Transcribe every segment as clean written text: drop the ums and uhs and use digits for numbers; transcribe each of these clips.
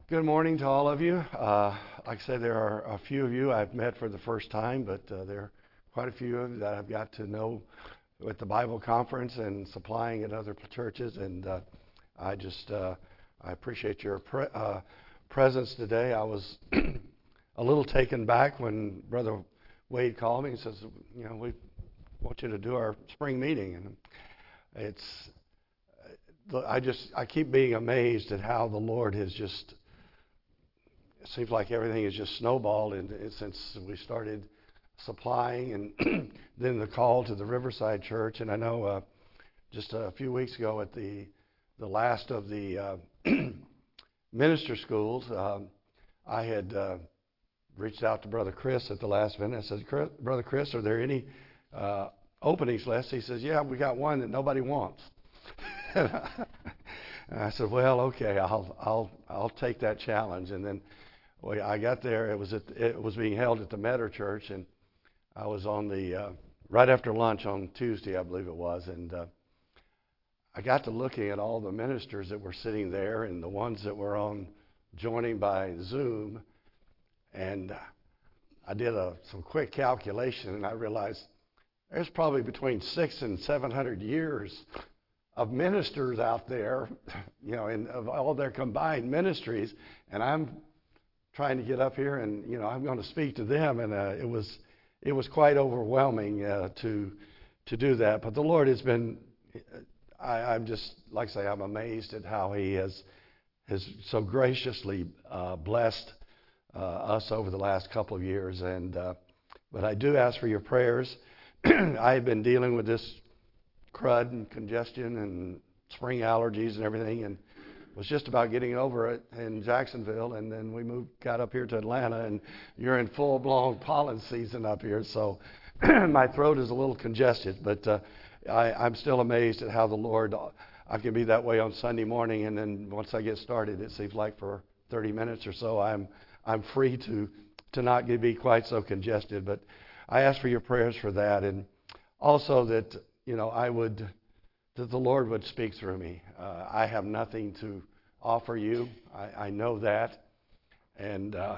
Good morning to all of you. Like I said, there are a few of you I've met for the first time, but there are quite a few of you that I've got to know with the Bible conference and supplying at other churches, and I appreciate your presence today. I was a little taken back when Brother Wade called me and says, we want you to do our spring meeting, and I keep being amazed at how the Lord has just. It seems like everything has just snowballed since we started supplying, and then the call to the Riverside Church. And I know just a few weeks ago at the last of the minister schools, I had reached out to Brother Chris at the last minute. I said, Brother Chris, are there any openings left? He says, yeah, we got one that nobody wants. And I said, well, okay, I'll take that challenge. And then I got there. It was being held at the Metter Church, and I was on the right after lunch on Tuesday, I believe it was, and I got to looking at all the ministers that were sitting there and the ones that were on joining by Zoom, and I did some quick calculation, and I realized there's probably between 600 and 700 years of ministers out there, and of all their combined ministries, and I'm trying to get up here, and I'm going to speak to them, and it was quite overwhelming to do that. But the Lord has been. I'm just like I say, I'm amazed at how He has so graciously blessed us over the last couple of years. And but I do ask for your prayers. I've been dealing with this crud and congestion and spring allergies and everything, and was just about getting over it in Jacksonville, and then we got up here to Atlanta, and you're in full-blown pollen season up here, so my throat is a little congested, but I'm still amazed at how the Lord, I can be that way on Sunday morning, and then once I get started, it seems like for 30 minutes or so, I'm free to not be quite so congested, but I ask for your prayers for that, and also that, that the Lord would speak through me. I have nothing to offer you. I know that. And I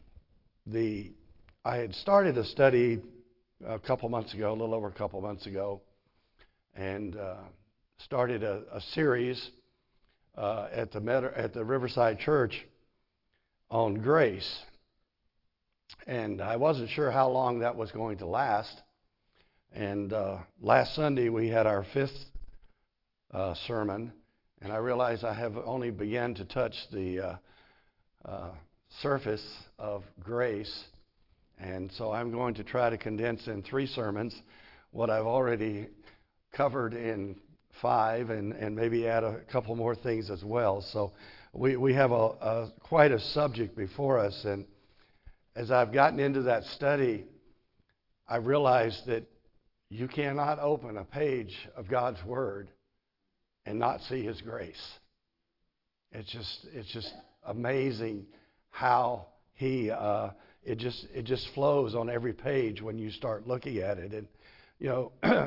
had started a study a little over a couple months ago, and started a series at the Riverside Church on grace. And I wasn't sure how long that was going to last. And last Sunday we had our fifth sermon, and I realized I have only begun to touch the surface of grace, and so I'm going to try to condense in 3 sermons what I've already covered in 5, and maybe add a couple more things as well. So we have quite a subject before us, and as I've gotten into that study, I realized that you cannot open a page of God's Word and not see His grace. It's just amazing how it just flows on every page when you start looking at it. And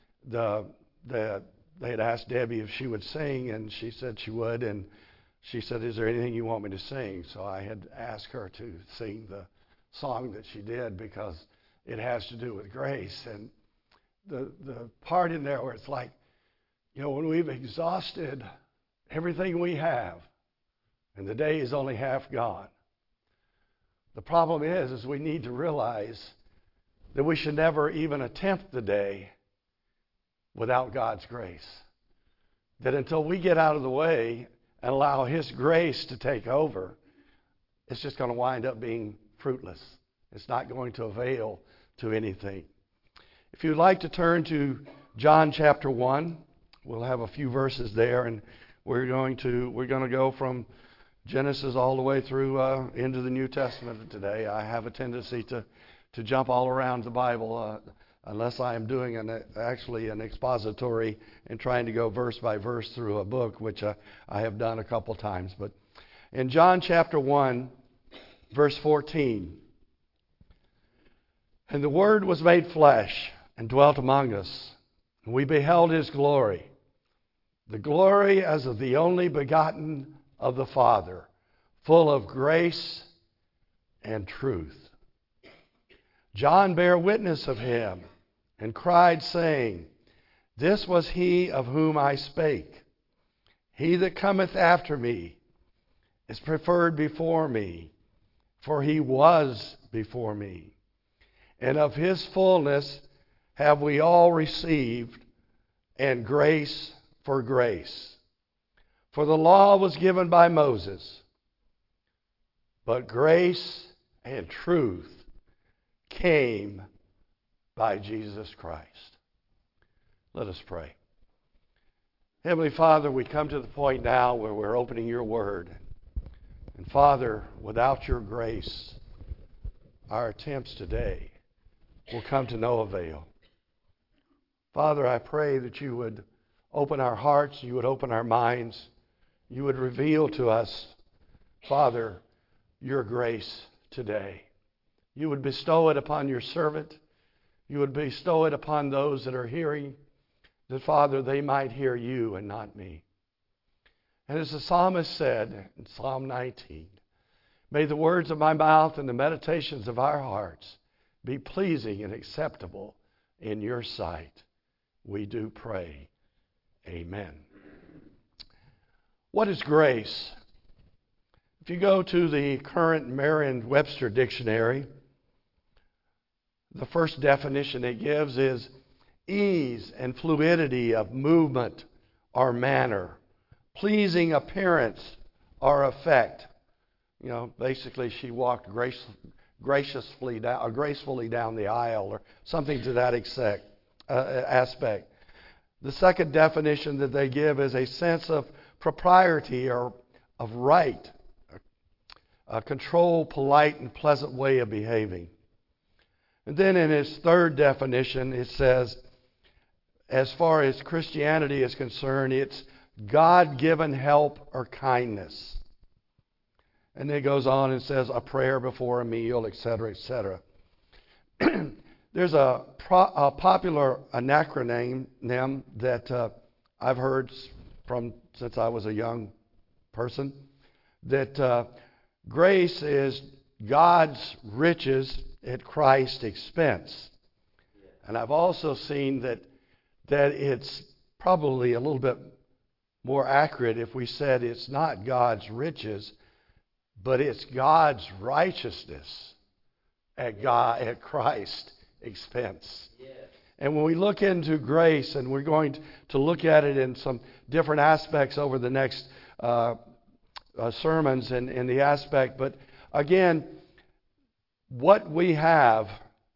they had asked Debbie if she would sing, and she said she would, and she said, "Is there anything you want me to sing?" So I had asked her to sing the song that she did because it has to do with grace. And the part in there where it's like, when we've exhausted everything we have and the day is only half gone, the problem is we need to realize that we should never even attempt the day without God's grace. That until we get out of the way and allow His grace to take over, it's just going to wind up being fruitless. It's not going to avail to anything. If you'd like to turn to John chapter 1, we'll have a few verses there, and we're going to go from Genesis all the way through into the New Testament today. I have a tendency to jump all around the Bible unless I am doing an expository and trying to go verse by verse through a book, which I have done a couple times. But in John chapter 1, verse 14, "And the Word was made flesh and dwelt among us, and we beheld His glory, the glory as of the only begotten of the Father, full of grace and truth. John bare witness of him, and cried, saying, This was he of whom I spake. He that cometh after me is preferred before me, for he was before me. And of his fullness have we all received, and grace for grace. For the law was given by Moses, but grace and truth came by Jesus Christ. Let us pray. Heavenly Father, we come to the point now where we're opening your word. And Father, without your grace, our attempts today will come to no avail. Father, I pray that you would open our hearts, you would open our minds, you would reveal to us, Father, your grace today. You would bestow it upon your servant. You would bestow it upon those that are hearing, that, Father, they might hear you and not me. And as the psalmist said in Psalm 19, may the words of my mouth and the meditations of our hearts be pleasing and acceptable in your sight. We do pray. Amen. What is grace? If you go to the current Merriam-Webster dictionary, the first definition it gives is ease and fluidity of movement or manner, pleasing appearance or effect. You know, basically she walked gracefully down the aisle or something to that aspect. The second definition that they give is a sense of propriety or of right, a controlled, polite, and pleasant way of behaving. And then in his third definition, it says, as far as Christianity is concerned, it's God-given help or kindness. And then it goes on and says a prayer before a meal, etc., etc. There's a popular acronym that I've heard from since I was a young person, that grace is God's riches at Christ's expense. And I've also seen that it's probably a little bit more accurate if we said it's not God's riches, but it's God's righteousness at Christ's expense. Yes. And when we look into grace, and we're going to look at it in some different aspects over the next sermons in the aspect, but again, what we have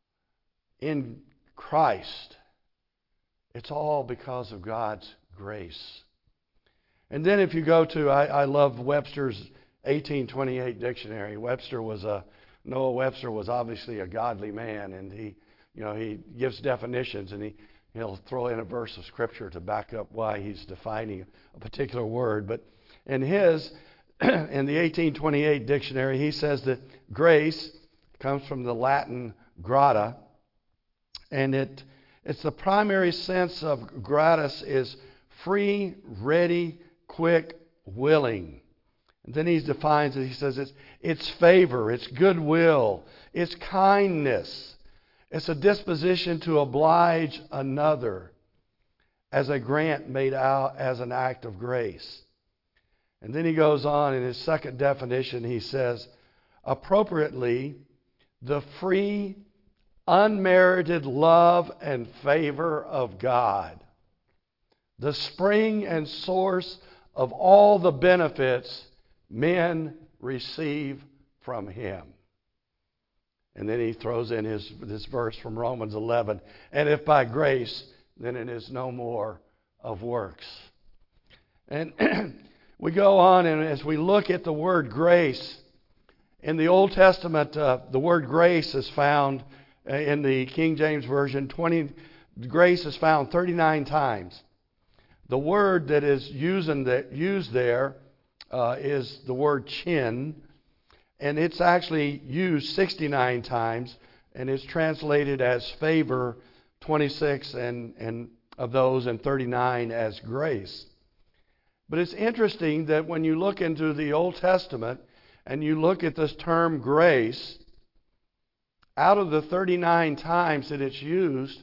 in Christ, it's all because of God's grace. And then if you go to, I love Webster's 1828 dictionary. Noah Webster was obviously a godly man, and he gives definitions, and he'll throw in a verse of scripture to back up why he's defining a particular word. But in the 1828 dictionary, he says that grace comes from the Latin grata, and it's the primary sense of gratis is free, ready, quick, willing. And then he defines it. He says it's favor, it's goodwill, it's kindness. It's a disposition to oblige another as a grant made out as an act of grace. And then he goes on in his second definition. He says, appropriately, the free, unmerited love and favor of God, the spring and source of all the benefits men receive from Him. And then he throws in this verse from Romans 11, and if by grace, then it is no more of works. And we go on, and as we look at the word grace, in the Old Testament, the word grace is found in the King James Version. Grace is found 39 times. The word that is used there is the word chin, and it's actually used 69 times, and it's translated as favor 26, and of those, and 39 as grace. But it's interesting that when you look into the Old Testament and you look at this term grace, out of the 39 times that it's used,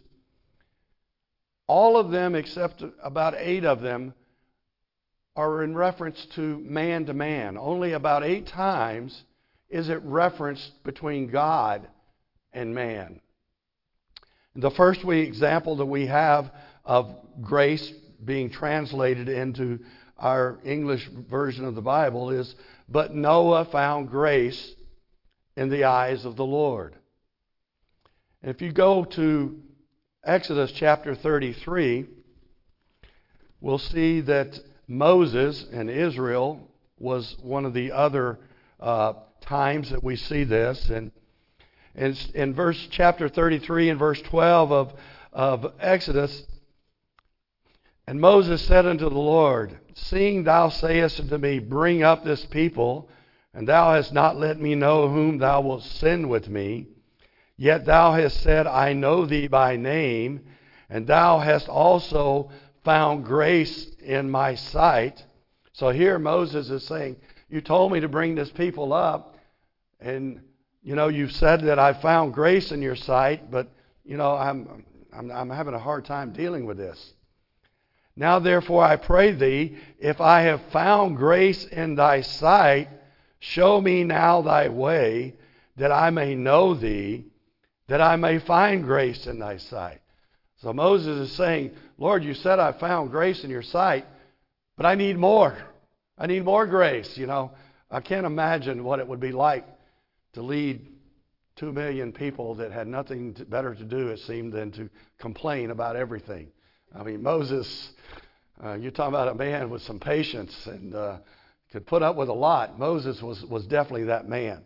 all of them except about 8 of them are in reference to man. Only about 8 times is it referenced between God and man. The first example that we have of grace being translated into our English version of the Bible is, "But Noah found grace in the eyes of the Lord." If you go to Exodus chapter 33, we'll see that Moses and Israel was one of the other times that we see this. And in chapter 33 and verse 12 of Exodus, "And Moses said unto the Lord, Seeing thou sayest unto me, Bring up this people, and thou hast not let me know whom thou wilt send with me, yet thou hast said, I know thee by name, and thou hast also found grace in my sight." So here Moses is saying, you told me to bring this people up, and you've said that I found grace in your sight, but I'm having a hard time dealing with this. "Now therefore I pray thee, if I have found grace in thy sight, show me now thy way, that I may know thee, that I may find grace in thy sight." So Moses is saying, Lord, you said I found grace in your sight, but I need more. I need more grace. I can't imagine what it would be like to lead 2 million people that had nothing better to do, it seemed, than to complain about everything. I mean, Moses, you're talking about a man with some patience and could put up with a lot. Moses was definitely that man.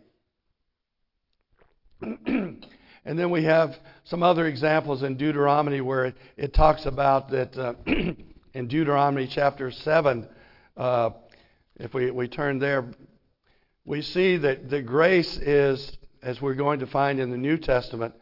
And then we have some other examples in Deuteronomy where it talks about that in Deuteronomy chapter 7, if we turn there, we see that the grace is, as we're going to find in the New Testament,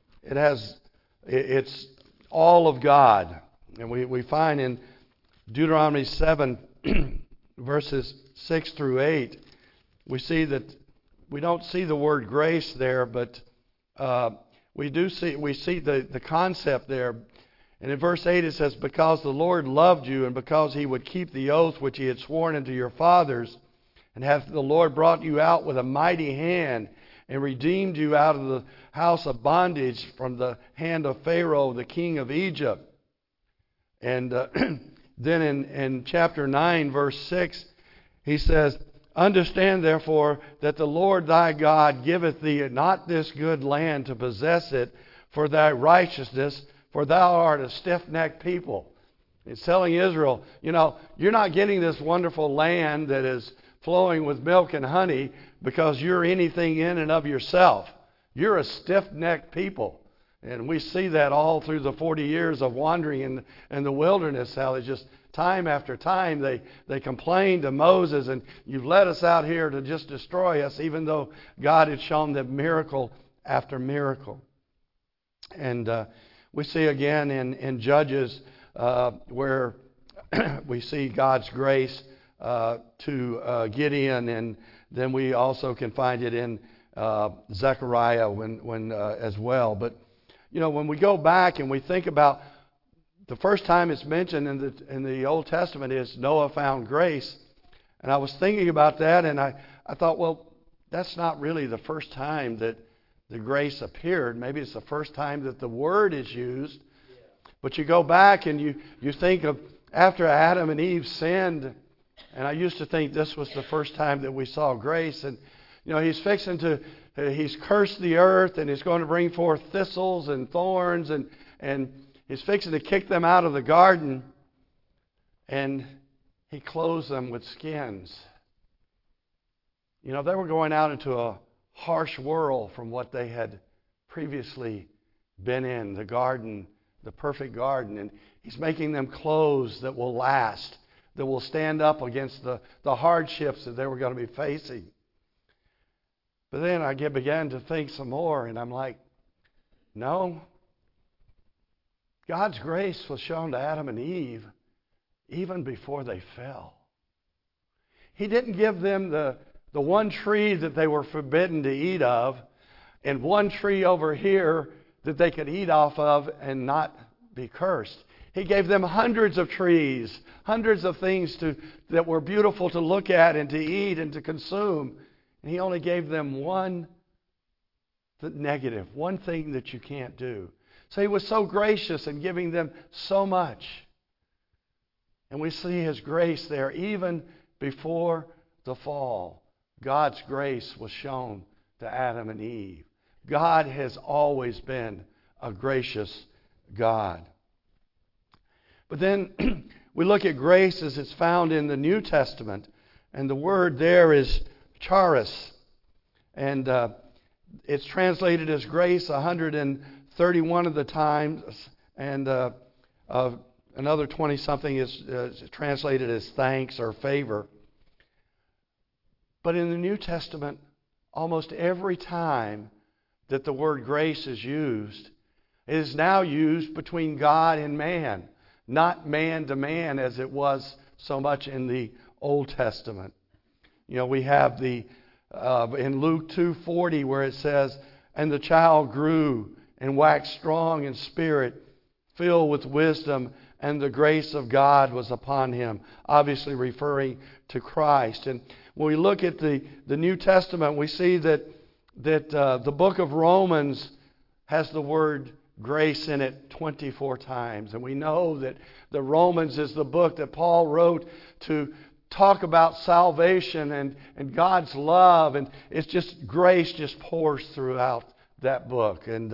it's all of God. And we find in Deuteronomy 7, verses 6 through 8, we see that we don't see the word grace there, but we see the concept there. And in verse 8 it says, "Because the Lord loved you, and because he would keep the oath which he had sworn unto your fathers, and hath the Lord brought you out with a mighty hand, and redeemed you out of the house of bondage from the hand of Pharaoh, the king of Egypt." And then in chapter 9, verse 6, he says, "Understand therefore that the Lord thy God giveth thee not this good land to possess it for thy righteousness, for thou art a stiff-necked people." It's telling Israel, you're not getting this wonderful land that is flowing with milk and honey because you're anything in and of yourself. You're a stiff-necked people. And we see that all through the 40 years of wandering in the wilderness, how they just time after time they complained to Moses, and you've led us out here to just destroy us, even though God had shown them miracle after miracle. And we see again in Judges where we see God's grace to Gideon, and then we also can find it in Zechariah when as well. But when we go back and we think about the first time it's mentioned in the Old Testament is Noah found grace, and I was thinking about that, and I thought, well, that's not really the first time that the grace appeared. Maybe it's the first time that the word is used. But you go back and you think of after Adam and Eve sinned, and I used to think this was the first time that we saw grace. And he's cursed the earth, and he's going to bring forth thistles and thorns, and he's fixing to kick them out of the garden, and he clothes them with skins. They were going out into a harsh world from what they had previously been in, the garden, the perfect garden. And he's making them clothes that will last, that will stand up against the hardships that they were going to be facing. But then I began to think some more, and I'm like, no. God's grace was shown to Adam and Eve even before they fell. He didn't give them the the one tree that they were forbidden to eat of, and one tree over here that they could eat off of and not be cursed. He gave them hundreds of trees, hundreds of things that were beautiful to look at and to eat and to consume. And He only gave them one negative, one thing that you can't do. So He was so gracious in giving them so much. And we see His grace there even before the fall. God's grace was shown to Adam and Eve. God has always been a gracious God. But then we look at grace as it's found in the New Testament, and the word there is charis. And it's translated as grace 131 of the times, and another 20-something is translated as thanks or favor. But in the New Testament, almost every time that the word grace is used, it is now used between God and man, not man to man as it was so much in the Old Testament. You know, we have in Luke 2:40 where it says, "And the child grew and waxed strong in spirit, filled with wisdom, and the grace of God was upon him," obviously referring to Christ. And when we look at the New Testament, we see that the book of Romans has the word grace in it 24 times. And we know that the Romans is the book that Paul wrote to talk about salvation and God's love. And it's just, grace just pours throughout that book. And,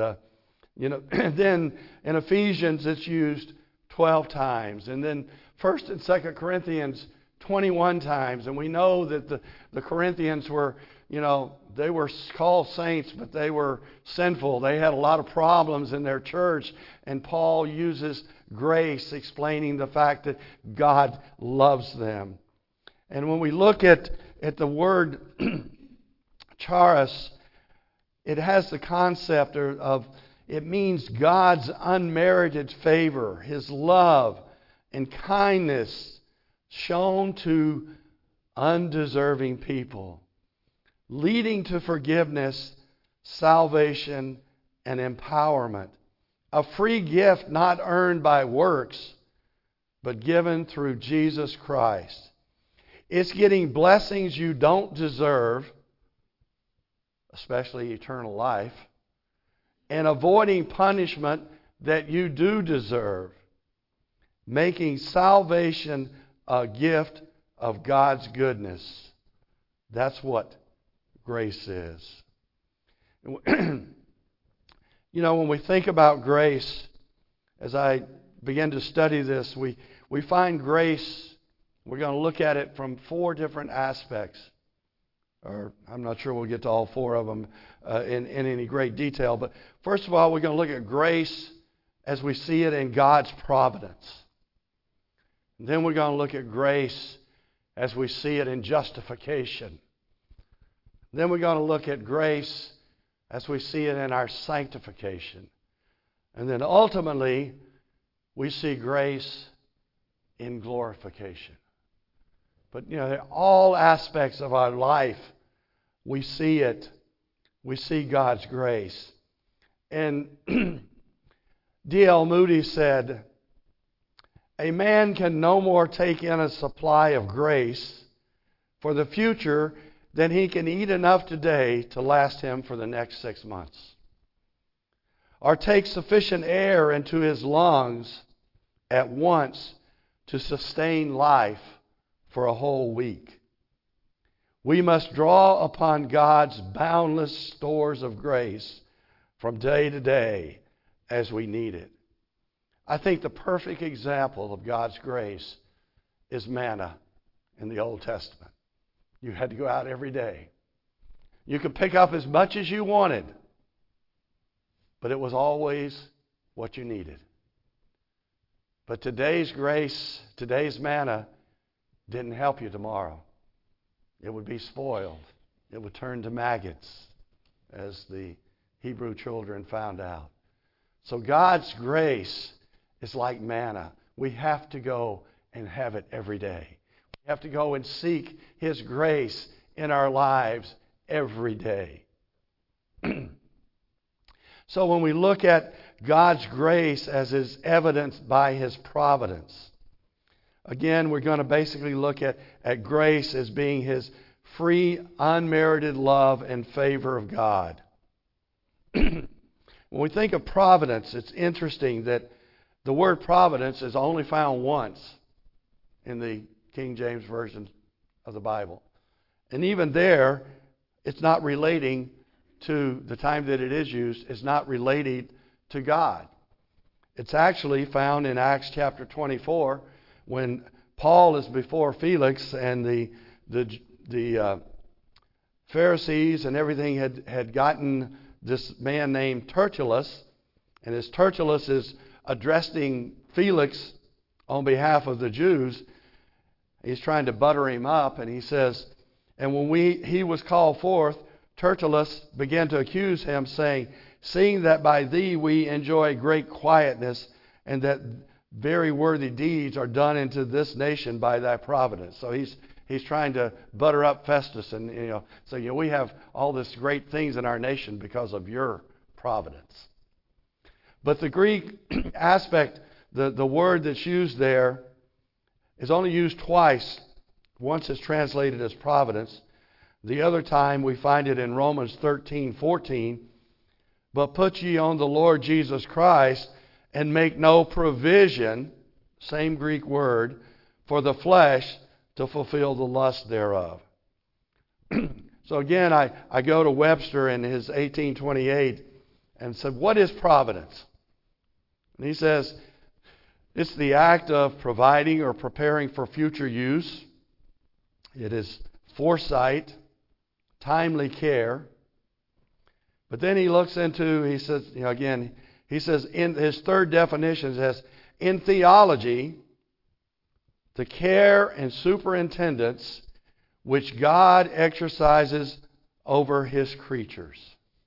then in Ephesians it's used 12 times. And then 1st and 2nd Corinthians 21 times. And we know that the Corinthians were, they were called saints, but they were sinful. They had a lot of problems in their church. And Paul uses grace, explaining the fact that God loves them. And when we look at the word charis, it has the concept of, it means God's unmerited favor, His love and kindness shown to undeserving people, leading to forgiveness, salvation, and empowerment. A free gift not earned by works, but given through Jesus Christ. It's getting blessings you don't deserve, especially eternal life, and avoiding punishment that you do deserve, making salvation a gift of God's goodness. That's what grace is. When we think about grace, as I begin to study this, we find grace, we're going to look at it from 4 different aspects. Or I'm not sure we'll get to all 4 of them in any great detail. But first of all, we're going to look at grace as we see it in God's providence. And then we're going to look at grace as we see it in justification. Then we're going to look at grace as we see it in our sanctification. And then ultimately, we see grace in glorification. But, all aspects of our life, we see it. We see God's grace. And D.L. Moody said, "A man can no more take in a supply of grace for the future than he can eat enough today to last him for the next 6 months, or take sufficient air into his lungs at once to sustain life for a whole week. We must draw upon God's boundless stores of grace from day to day as we need it." I think the perfect example of God's grace is manna in the Old Testament. You had to go out every day. You could pick up as much as you wanted, but it was always what you needed. But today's grace, today's manna, didn't help you tomorrow. It would be spoiled. It would turn to maggots, as the Hebrew children found out. So God's grace is like manna. We have to go and have it every day. We have to go and seek His grace in our lives every day. So when we look at God's grace as is evidenced by His providence, again, we're going to basically look at grace as being His free, unmerited love and favor of God. When we think of providence, it's interesting that the word providence is only found once in the King James Version of the Bible. And even there, it's not relating to the time that it is used, is not related to God. It's actually found in Acts chapter 24 when Paul is before Felix and the Pharisees and everything had gotten this man named Tertullus, and as Tertullus is addressing Felix on behalf of the Jews, he's trying to butter him up, and he says, and when he was called forth, Tertullus began to accuse him, saying, seeing that by thee we enjoy great quietness, and that very worthy deeds are done into this nation by thy providence. So he's trying to butter up Festus, and so we have all this great things in our nation because of your providence. But the Greek aspect, the word that's used there, is only used twice. Once it's translated as providence. The other time we find it in Romans 13:14. But put ye on the Lord Jesus Christ, and make no provision, same Greek word, for the flesh to fulfill the lust thereof. So again, I go to Webster in his 1828 and said, what is providence? And he says, it's the act of providing or preparing for future use. It is foresight, timely care. But then he looks into, he says, in his third definition, it says, in theology, the care and superintendence which God exercises over His creatures.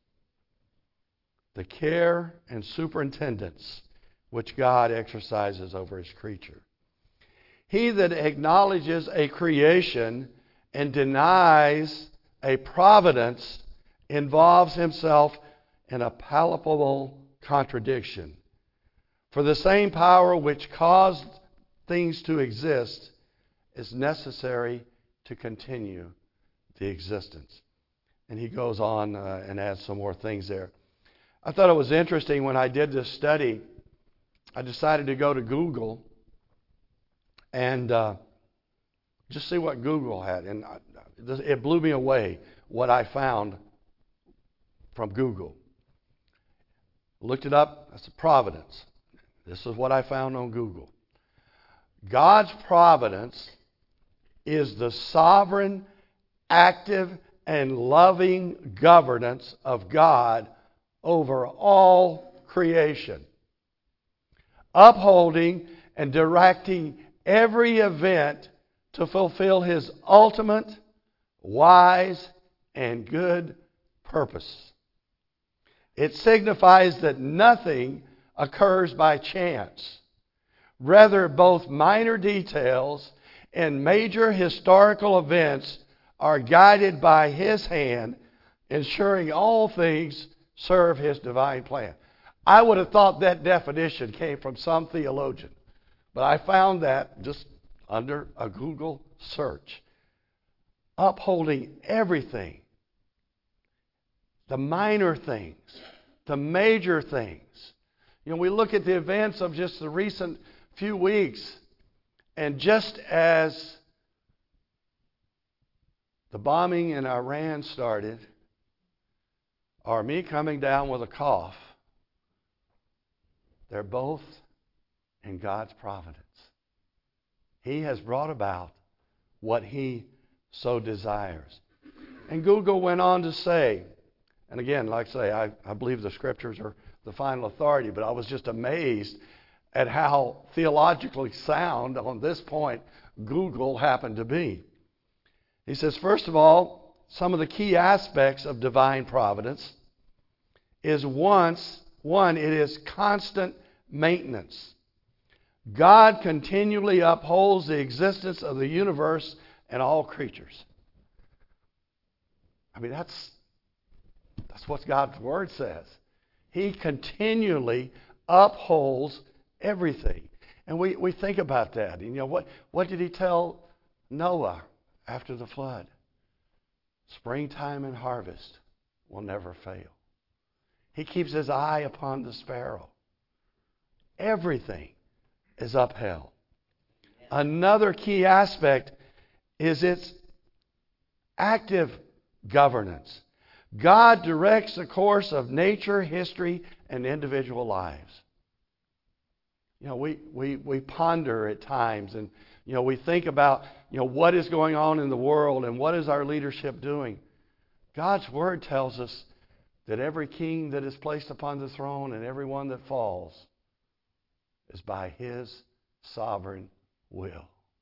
The care and superintendence which God exercises over His creature. He that acknowledges a creation and denies a providence involves himself in a palpable contradiction. For the same power which caused things to exist is necessary to continue the existence. And he goes on and adds some more things there. I thought it was interesting when I did this study, I decided to go to Google and just see what Google had. And it blew me away what I found from Google. Looked it up. That's providence. This is what I found on Google. God's providence is the sovereign, active, and loving governance of God over all creation, upholding and directing every event to fulfill His ultimate, wise, and good purpose. It signifies that nothing occurs by chance. Rather, both minor details and major historical events are guided by His hand, ensuring all things serve His divine plan. I would have thought that definition came from some theologian, but I found that just under a Google search. Upholding everything. The minor things. The major things. We look at the events of just the recent few weeks, and just as the bombing in Iran started, or me coming down with a cough, they're both in God's providence. He has brought about what He so desires. And Google went on to say, and again, like I say, I believe the Scriptures are the final authority, but I was just amazed at how theologically sound on this point Google happened to be. He says, first of all, some of the key aspects of divine providence is one, it is constant maintenance. God continually upholds the existence of the universe and all creatures. I mean, that's what God's Word says. He continually upholds everything. And we think about that. And, what did He tell Noah after the flood? Springtime and harvest will never fail. He keeps His eye upon the sparrow. Everything is upheld. Another key aspect is its active governance. God directs the course of nature, history, and individual lives. We ponder at times, and we think about what is going on in the world and what is our leadership doing. God's Word tells us that every king that is placed upon the throne and every one that falls is by His sovereign will.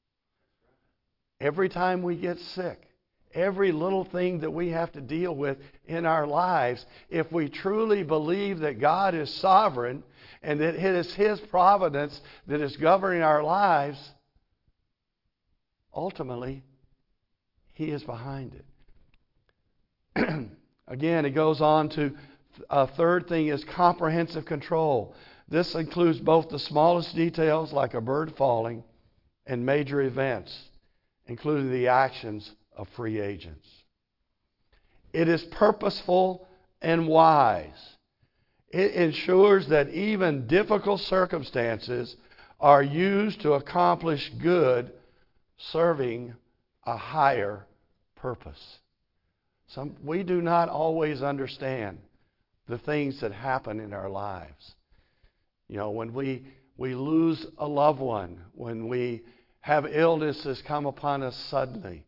Every time we get sick, every little thing that we have to deal with in our lives, if we truly believe that God is sovereign and that it is His providence that is governing our lives, ultimately, He is behind it. Again, it goes on to a third thing is comprehensive control. This includes both the smallest details, like a bird falling, and major events, including the actions of free agents. It is purposeful and wise. It ensures that even difficult circumstances are used to accomplish good, serving a higher purpose. We do not always understand the things that happen in our lives. When we lose a loved one, when we have illnesses come upon us suddenly,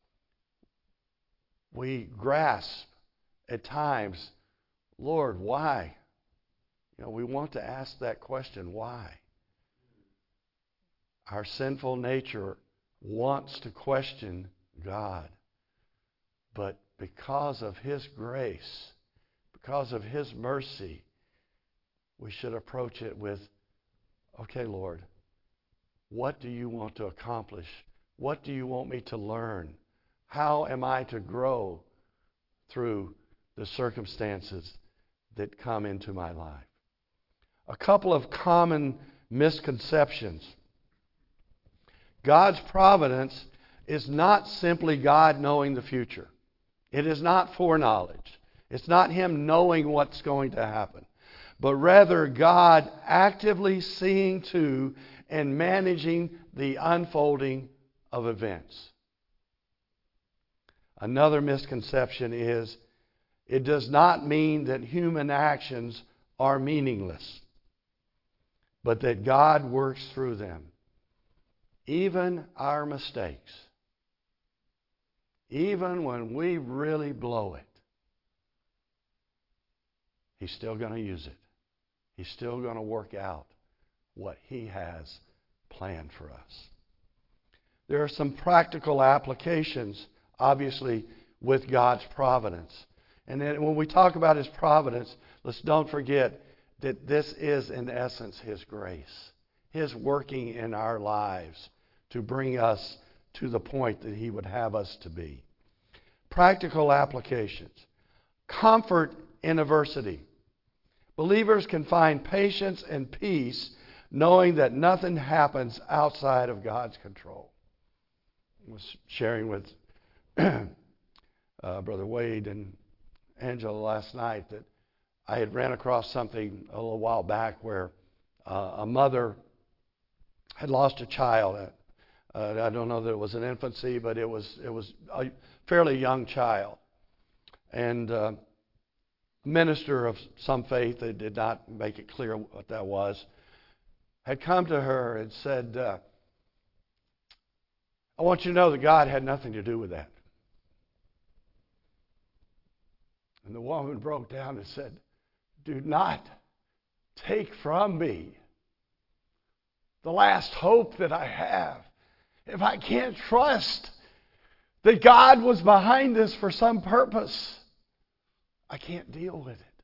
we grasp at times, Lord, why? We want to ask that question, why? Our sinful nature wants to question God. But because of His grace, because of His mercy, we should approach it with, okay, Lord, what do you want to accomplish? What do you want me to learn? How am I to grow through the circumstances that come into my life? A couple of common misconceptions. God's providence is not simply God knowing the future. It is not foreknowledge. It's not Him knowing what's going to happen, but rather God actively seeing to and managing the unfolding of events. Another misconception is it does not mean that human actions are meaningless, but that God works through them. Even our mistakes, even when we really blow it, He's still going to use it. He's still going to work out what He has planned for us. There are some practical applications, obviously, with God's providence. And then when we talk about His providence, let's don't forget that this is, in essence, His grace. His working in our lives to bring us to the point that He would have us to be. Practical applications. Comfort in adversity. Believers can find patience and peace knowing that nothing happens outside of God's control. I was sharing with Brother Wade and Angela last night that I had ran across something a little while back where a mother had lost a child. I don't know that it was an infancy, but it was a fairly young child. And minister of some faith, they did not make it clear what that was, had come to her and said, I want you to know that God had nothing to do with that. And the woman broke down and said, do not take from me the last hope that I have. If I can't trust that God was behind this for some purpose, I can't deal with it.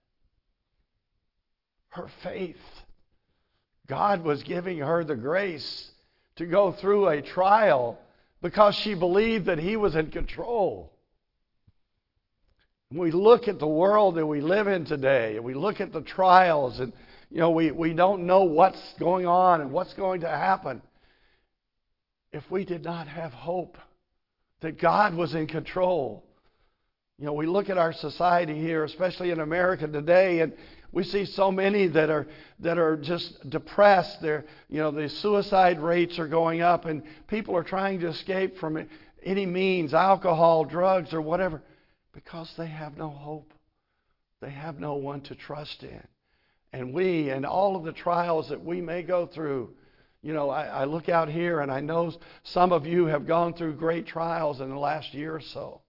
Her faith, God was giving her the grace to go through a trial because she believed that He was in control. When we look at the world that we live in today, and we look at the trials, and we don't know what's going on and what's going to happen. If we did not have hope that God was in control, we look at our society here, especially in America today, and we see so many that are just depressed. The suicide rates are going up, and people are trying to escape from any means, alcohol, drugs, or whatever, because they have no hope. They have no one to trust in. And we, and all of the trials that we may go through, I look out here and I know some of you have gone through great trials in the last year or so.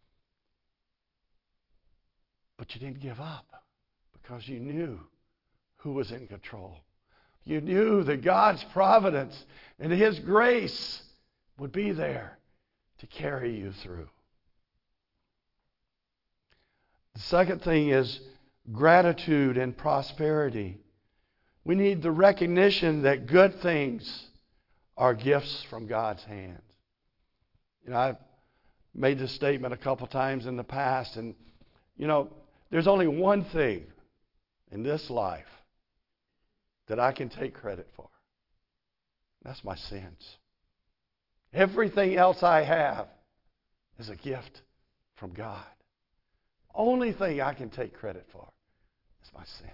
But you didn't give up because you knew who was in control. You knew that God's providence and His grace would be there to carry you through. The second thing is gratitude and prosperity. We need the recognition that good things are gifts from God's hand. I've made this statement a couple times in the past, and there's only one thing in this life that I can take credit for. That's my sins. Everything else I have is a gift from God. Only thing I can take credit for is my sins.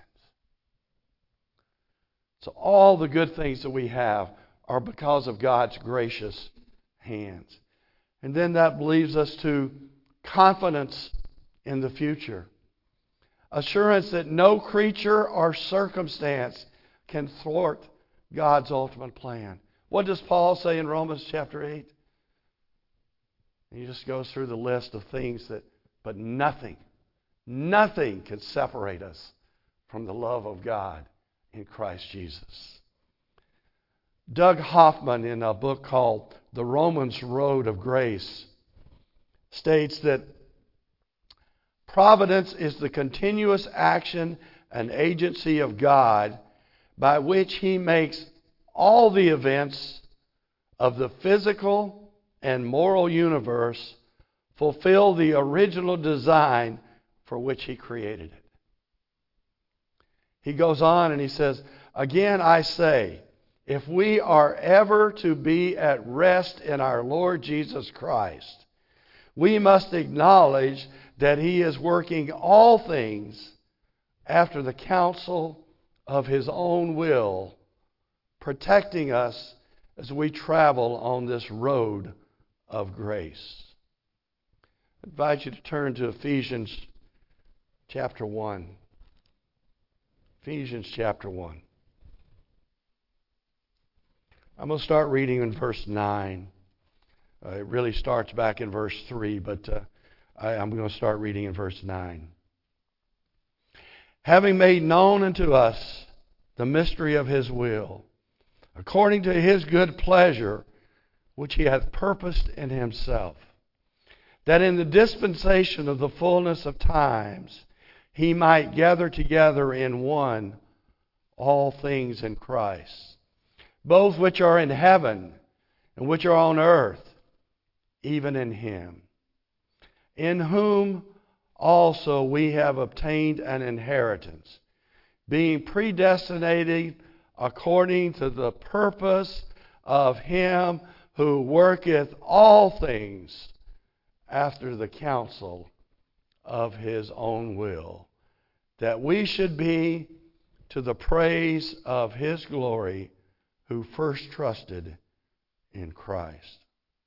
So all the good things that we have are because of God's gracious hands. And then that leads us to confidence in the future. Assurance that no creature or circumstance can thwart God's ultimate plan. What does Paul say in Romans chapter 8? He just goes through the list of things but nothing can separate us from the love of God in Christ Jesus. Doug Hoffman, in a book called The Romans Road of Grace, states that providence is the continuous action and agency of God by which He makes all the events of the physical and moral universe fulfill the original design for which He created it. He goes on and he says, again I say, if we are ever to be at rest in our Lord Jesus Christ, we must acknowledge that He is working all things after the counsel of His own will, protecting us as we travel on this road of grace. I invite you to turn to Ephesians chapter 1. Ephesians chapter 1. I'm going to start reading in verse 9. It really starts back in verse 3, but I'm going to start reading in verse 9. Having made known unto us the mystery of His will, according to His good pleasure, which He hath purposed in Himself, that in the dispensation of the fullness of times He might gather together in one all things in Christ, both which are in heaven and which are on earth, even in Him, in whom also we have obtained an inheritance, being predestinated according to the purpose of Him who worketh all things after the counsel of His own will, that we should be to the praise of His glory, who first trusted in Christ.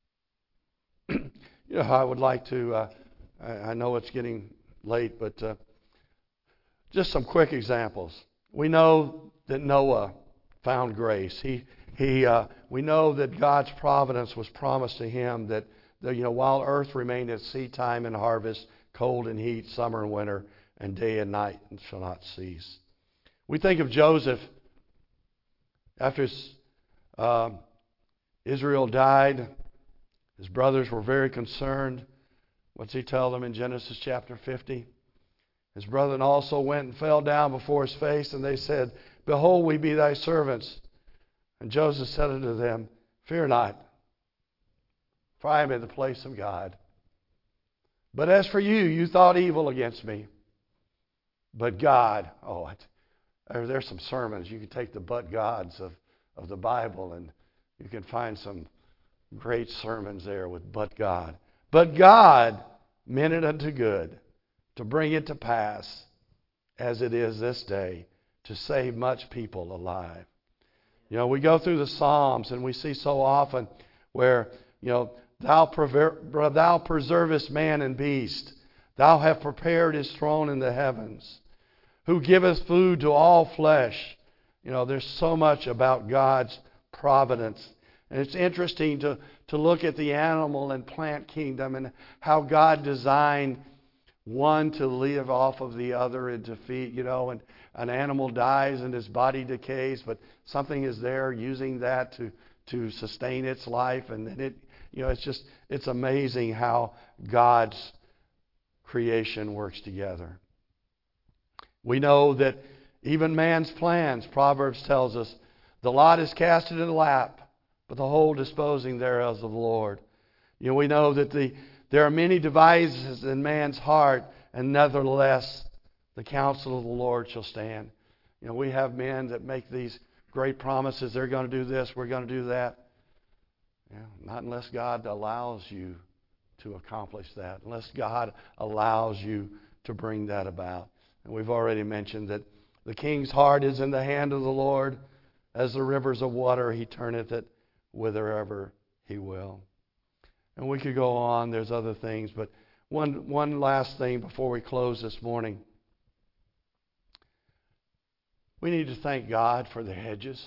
I would like to, I know it's getting late, but just some quick examples. We know that Noah found grace. We know that God's providence was promised to him, that while earth remained at seed time and harvest, cold and heat, summer and winter, and day and night shall not cease. We think of Joseph. After Israel died, his brothers were very concerned. What's he tell them in Genesis chapter 50? His brethren also went and fell down before his face, and they said, Behold, we be thy servants. And Joseph said unto them, Fear not, for I am in the place of God. But as for you, you thought evil against me. But God, there's some sermons. You can take the but gods of the Bible, and you can find some great sermons there with but God. But God meant it unto good, to bring it to pass, as it is this day, to save much people alive. We go through the Psalms, and we see so often where, thou preservest man and beast. Thou hast prepared his throne in the heavens. Who giveth food to all flesh. There's so much about God's providence. And it's interesting to look at the animal and plant kingdom and how God designed one to live off of the other and to feed, and an animal dies and its body decays, but something is there using that to sustain its life. And then it's amazing how God's creation works together. We know that even man's plans, Proverbs tells us, the lot is cast into the lap, but the whole disposing thereof is of the Lord. We know that there are many devices in man's heart, and nevertheless the counsel of the Lord shall stand. We have men that make these great promises. They're going to do this, we're going to do that. Not unless God allows you to accomplish that, unless God allows you to bring that about. And we've already mentioned that the king's heart is in the hand of the Lord. As the rivers of water, he turneth it whithersoever he will. And we could go on. There's other things. But one last thing before we close this morning. We need to thank God for the hedges.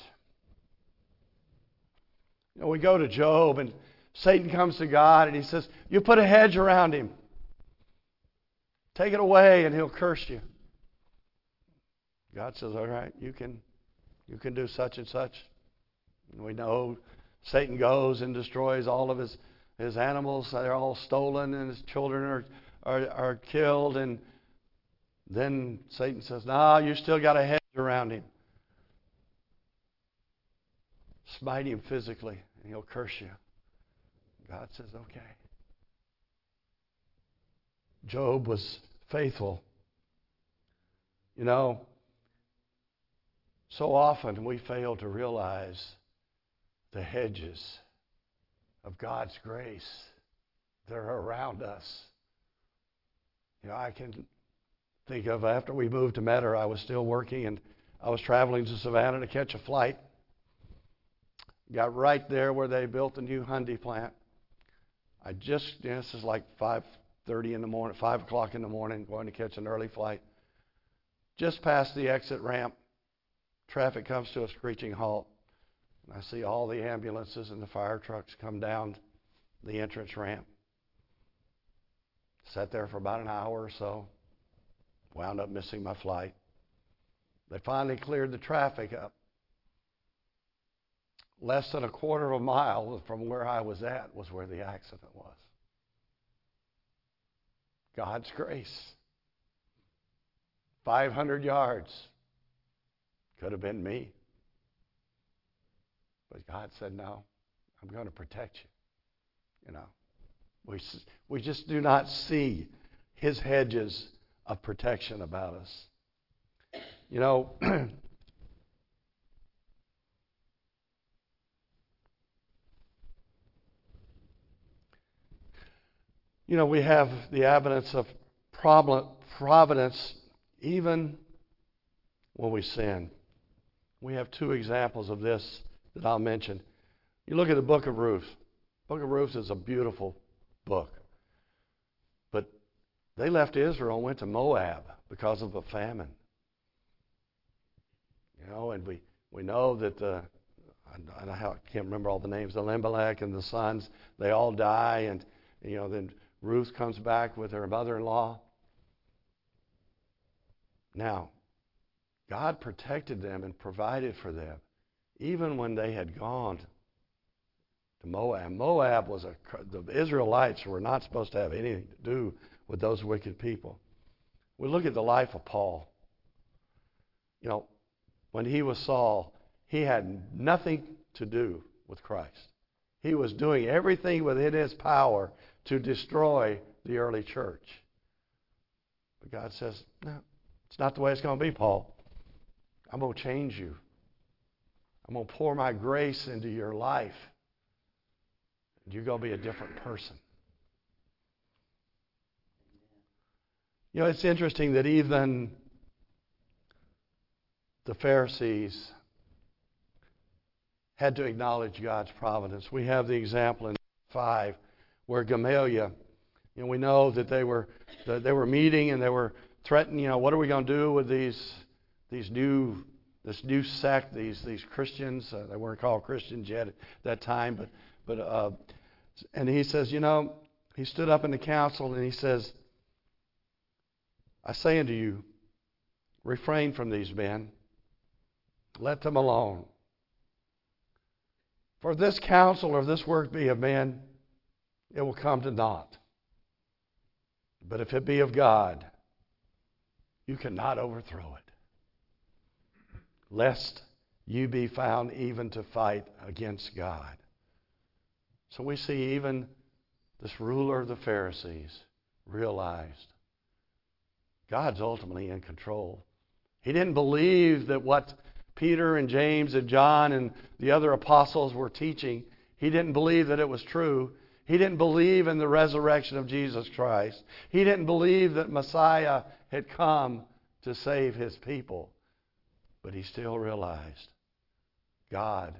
We go to Job, and Satan comes to God, and he says, you put a hedge around him. Take it away, and he'll curse you. God says, all right, you can do such and such. And we know Satan goes and destroys all of his animals. They're all stolen, and his children are killed. And then Satan says, no, you still got a hedge around him. Smite him physically, and he'll curse you. God says, okay. Job was faithful. So often we fail to realize the hedges of God's grace that are around us. I can think of after we moved to Metter, I was still working, and I was traveling to Savannah to catch a flight. Got right there where they built the new Hyundai plant. This is like 5:30 in the morning, 5 o'clock in the morning, going to catch an early flight. Just past the exit ramp, traffic comes to a screeching halt. And I see all the ambulances and the fire trucks come down the entrance ramp. Sat there for about an hour or so. Wound up missing my flight. They finally cleared the traffic up. Less than a quarter of a mile from where I was at was where the accident was. God's grace. 500 yards. Could have been me. But God said, no, I'm going to protect you. We just do not see his hedges of protection about us. We have the evidence of providence even when we sin. We have two examples of this that I'll mention. You look at the book of Ruth. The book of Ruth is a beautiful book. But they left Israel and went to Moab because of a famine. And we know that I can't remember all the names, Elimelech and the sons, they all die, and then Ruth comes back with her mother-in-law. Now, God protected them and provided for them, even when they had gone to Moab. Moab was the Israelites were not supposed to have anything to do with those wicked people. We look at the life of Paul. When he was Saul, he had nothing to do with Christ. He was doing everything within his power to destroy the early church. But God says, no, it's not the way it's going to be, Paul. I'm going to change you. I'm going to pour my grace into your life. And you're going to be a different person. You know, it's interesting that even the Pharisees had to acknowledge God's providence. We have the example in 5 where Gamaliel, we know that they were meeting and they were threatening, what are we going to do with this new sect, these Christians? They weren't called Christians yet at that time, but and he says, he stood up in the council and he says, I say unto you, refrain from these men. Let them alone. For this counsel or this work be of men, it will come to naught. But if it be of God, you cannot overthrow it, lest you be found even to fight against God. So we see even this ruler of the Pharisees realized God's ultimately in control. He didn't believe that what Peter and James and John and the other apostles were teaching, he didn't believe that it was true. He didn't believe in the resurrection of Jesus Christ. He didn't believe that Messiah had come to save his people. But he still realized, God,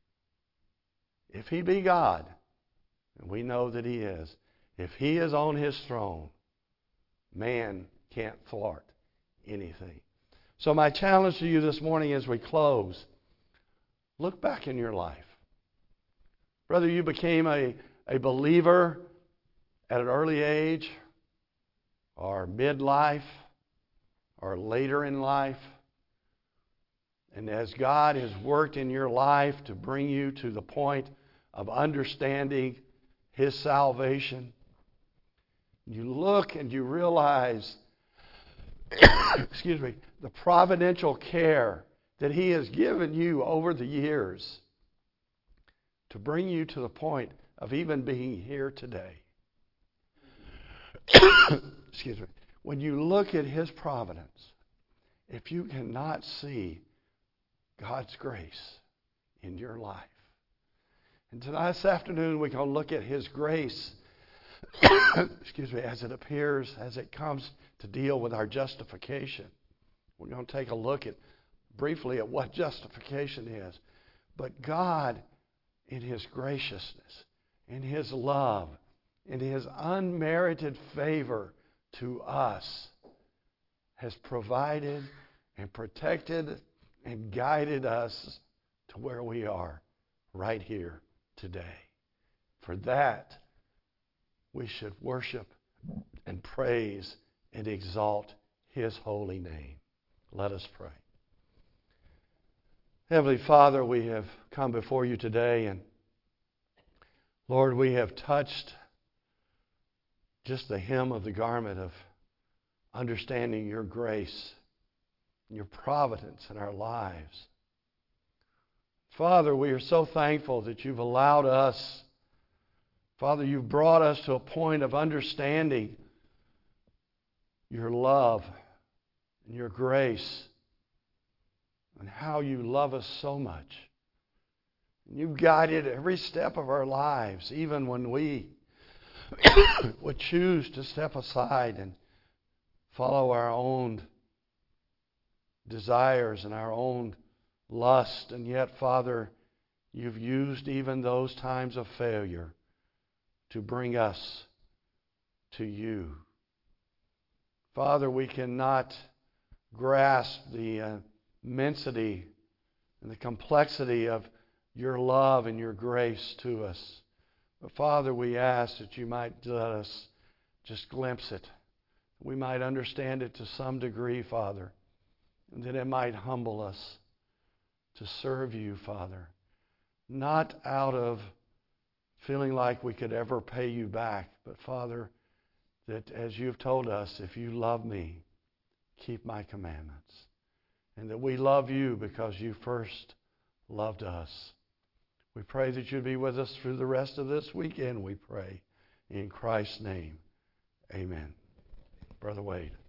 if he be God, and we know that he is, if he is on his throne, man can't thwart anything. So my challenge to you this morning as we close, look back in your life. Whether you became a believer at an early age, or midlife, or later in life, and as God has worked in your life to bring you to the point of understanding his salvation, you look and you realize the providential care that he has given you over the years to bring you to the point of even being here today. When you look at his providence, if you cannot see God's grace in your life, and tonight, this afternoon, we're going to look at his grace as it appears, as it comes to deal with our justification. We're going to take a look briefly at what justification is. But God, in his graciousness, in his love, in his unmerited favor to us, has provided and protected and guided us to where we are right here today. For that, we should worship and praise and exalt his holy name. Let us pray. Heavenly Father, we have come before you today, and Lord, we have touched just the hem of the garment of understanding your grace and your providence in our lives. Father, we are so thankful that you've allowed us, Father, you've brought us to a point of understanding your love and your grace and how you love us so much. And you've guided every step of our lives, even when we would choose to step aside and follow our own desires and our own lust. And yet, Father, you've used even those times of failure to bring us to you. Father, we cannot grasp the immensity and the complexity of your love and your grace to us. But Father, we ask that you might let us just glimpse it. We might understand it to some degree, Father, and that it might humble us to serve you, Father, not out of feeling like we could ever pay you back, but Father, that as you've told us, if you love me, keep my commandments. And that we love you because you first loved us. We pray that you'd be with us through the rest of this weekend, we pray. In Christ's name, Amen. Brother Wade.